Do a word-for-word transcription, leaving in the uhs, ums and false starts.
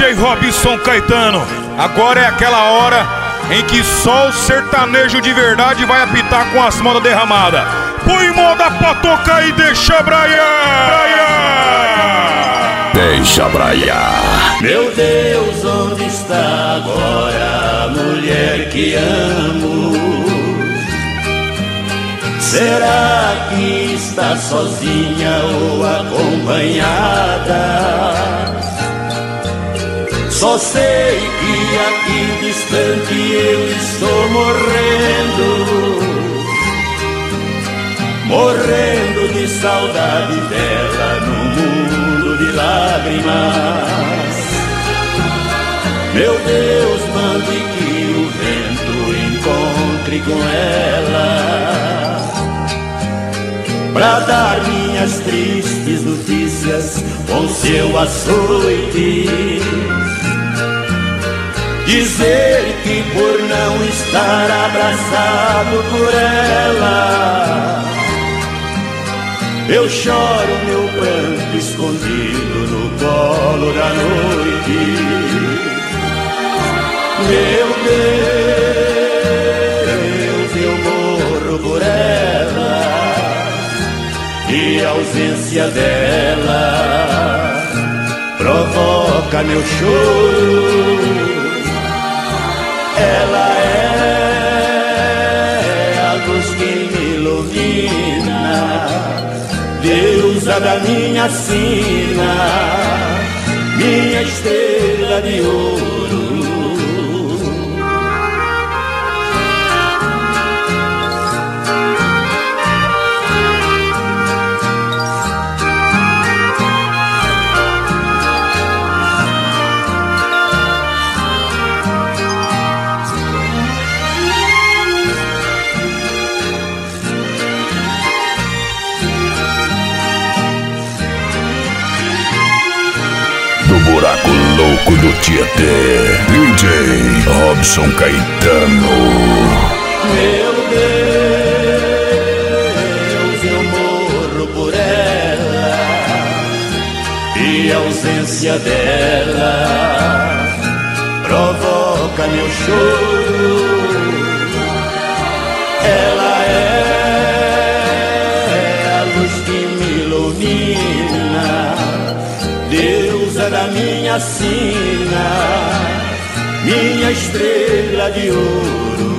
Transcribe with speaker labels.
Speaker 1: D J Robson Caetano. Agora é aquela hora em que só o sertanejo de verdade vai apitar com as modas derramadas. Põe moda pra tocar e deixa braiar.
Speaker 2: Deixa braiar.
Speaker 3: Meu Deus, onde está agora a mulher que amo? Será que está sozinha ou acompanhada? Só sei que aqui distante eu estou morrendo, morrendo de saudade dela num mundo de lágrimas. Meu Deus, mande que o vento encontre com ela, pra dar minhas tristes notícias com seu açoite. Dizer que por não estar abraçado por ela, eu choro meu pranto escondido no colo da noite. Meu Deus, eu morro por ela, e a ausência dela provoca meu choro. Ela é a luz que me ilumina, deusa da minha sina, minha estrela de ouro.
Speaker 2: Buraco louco do Tietê, D J Robson Caetano.
Speaker 3: Meu Deus, eu morro por ela, e a ausência dela provoca meu choro. Ela é a luz que me ilumina, deusa da minha sina, minha estrela de ouro.